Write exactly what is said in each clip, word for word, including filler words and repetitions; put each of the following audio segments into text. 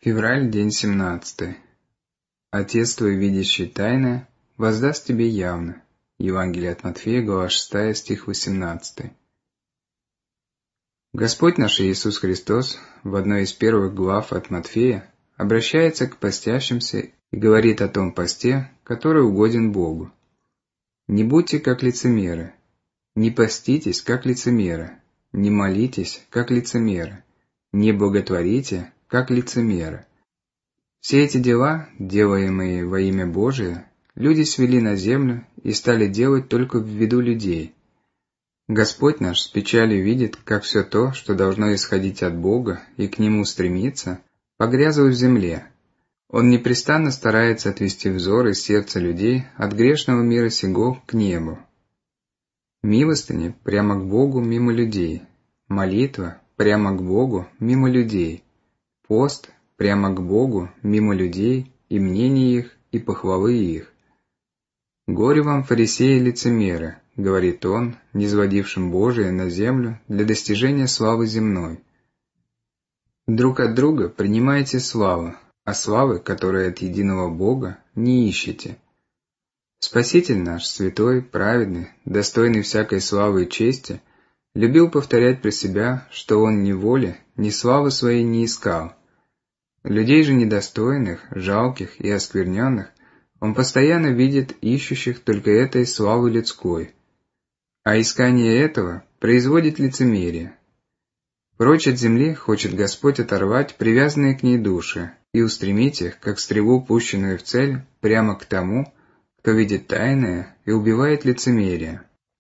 Февраль, день семнадцатый. Отец твой, видящий тайное, воздаст тебе явно. Евангелие от Матфея, глава шестая, стих восемнадцатый. Господь наш Иисус Христос в одной из первых глав от Матфея обращается к постящимся и говорит о том посте, который угоден Богу. «Не будьте как лицемеры, не поститесь, как лицемеры, не молитесь, как лицемеры, не благотворите, как лицемеры». Все эти дела, делаемые во имя Божие, люди свели на землю и стали делать только в виду людей. Господь наш с печалью видит, как все то, что должно исходить от Бога и к Нему стремиться, погрязло в земле. Он непрестанно старается отвести взор из сердца людей от грешного мира сего к небу. Милостыня прямо к Богу мимо людей, молитва прямо к Богу мимо людей, пост прямо к Богу мимо людей и мнений их, и похвалы их. «Горе вам, фарисеи и лицемеры», — говорит он, низводившим Божие на землю для достижения славы земной. «Друг от друга принимаете славу, а славы, которая от единого Бога, не ищете. Спаситель наш, святой, праведный, достойный всякой славы и чести, любил повторять про себя, что он ни воли, ни славы своей не искал. Людей же недостойных, жалких и оскверненных он постоянно видит ищущих только этой славы людской, а искание этого производит лицемерие. Прочь от земли хочет Господь оторвать привязанные к ней души и устремить их, как стрелу, пущенную в цель, прямо к тому, кто видит тайное и убивает лицемерие.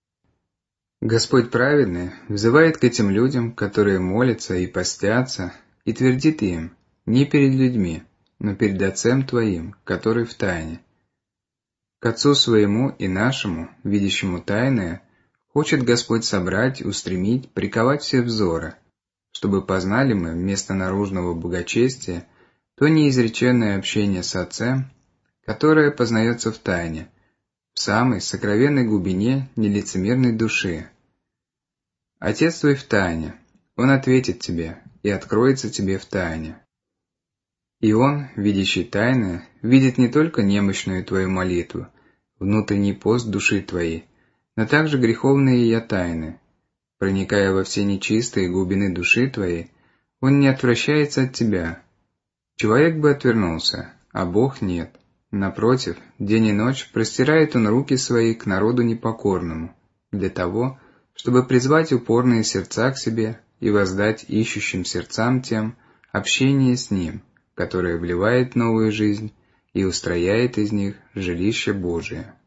Господь праведный взывает к этим людям, которые молятся и постятся, и твердит им: не перед людьми, но перед Отцем Твоим, который в тайне. К Отцу Своему и нашему, видящему тайное, хочет Господь собрать, устремить, приковать все взоры, чтобы познали мы вместо наружного благочестия то неизреченное общение с Отцем, которое познается в тайне, в самой сокровенной глубине нелицемерной души. Отец твой в тайне, Он ответит тебе и откроется тебе в тайне. И Он, видящий тайное, видит не только немощную твою молитву, внутренний пост души твоей, но также греховные ее тайны. Проникая во все нечистые глубины души твоей, Он не отвращается от тебя. Человек бы отвернулся, а Бог нет. Напротив, день и ночь простирает Он руки Свои к народу непокорному, для того, чтобы призвать упорные сердца к себе и воздать ищущим сердцам тем общение с Ним, которое вливает новую жизнь и устрояет из них жилище Божие.